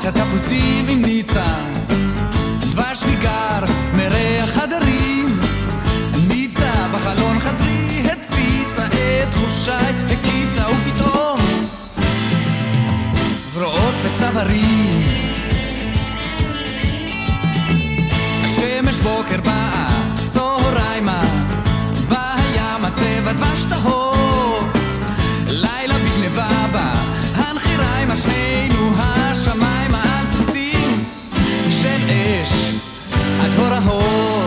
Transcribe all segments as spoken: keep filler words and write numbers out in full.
עונת התפוזים עם ניצה, דבש ניגר מריח הדרים, ניצה בחלון חדרי הציצה את תחושיי הקיצה, ופתאום זרועות וצווארים, השמש בוקר באה צהריימה, בים הצבע דבש טהור, לילה בגנבה בה הנחיריימה, שנינו השמיימה על סוסים של אש עד הור ההור,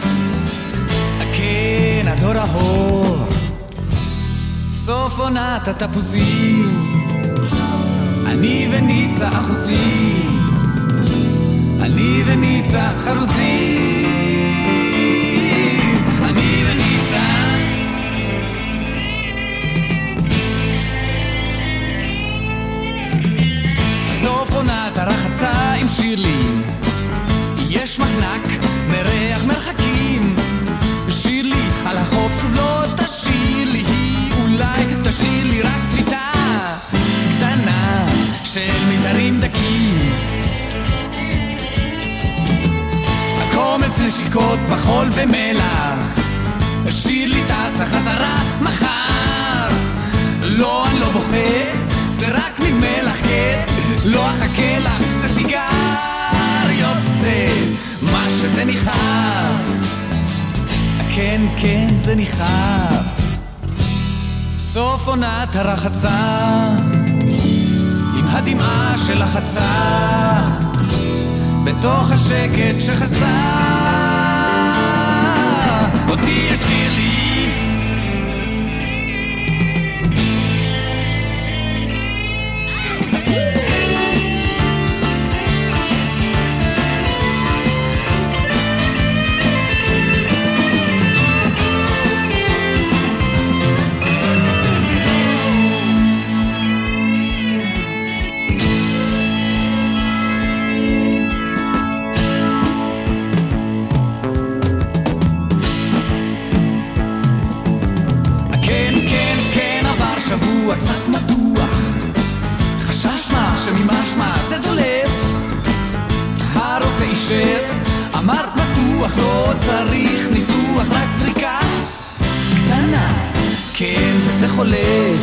כן עד הור ההור. סוף עונת התפוזים, אני וניצה אחוזים, אני וניצה חרוזים, אני וניצה. סוף עונת הרחצה עם שירלי, יש מחנק מריח מרחקים, שירלי על החוף שוב לא תשאיר לי, אולי תשאיר לי רק צביתה קטנה של מיתרים דקים, הקומץ נשיקות בחול ומלח, שירלי טסה חזרה מחר, לא אני לא בוכה, זה רק ממלח, כן, לא אחכה לך, זה סיגריות, זה מה שזה ניחר, כן כן זה ניחר. סוף עונת הרחצה עם הדמעה של החצה, בתוך השקט שחצה אותי את שירלי. קצת מדוח, חשש מה שממשמע זה דולף, הרופא אישר, אמר בטוח לא צריך ניתוח, רק זריקה קטנה, כן וזה חולף,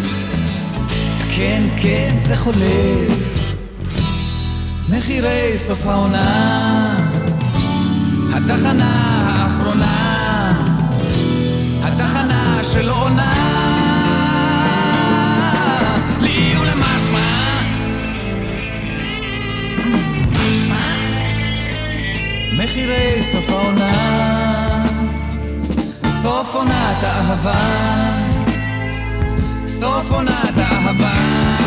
כן כן זה חולף. מחירי סוף העונה, התחנה האחרונה, התחנה של עונה לי ולמשמע, משמע מחירי סוף העונה, סוף עונת האהבה, סוף עונת האהבה.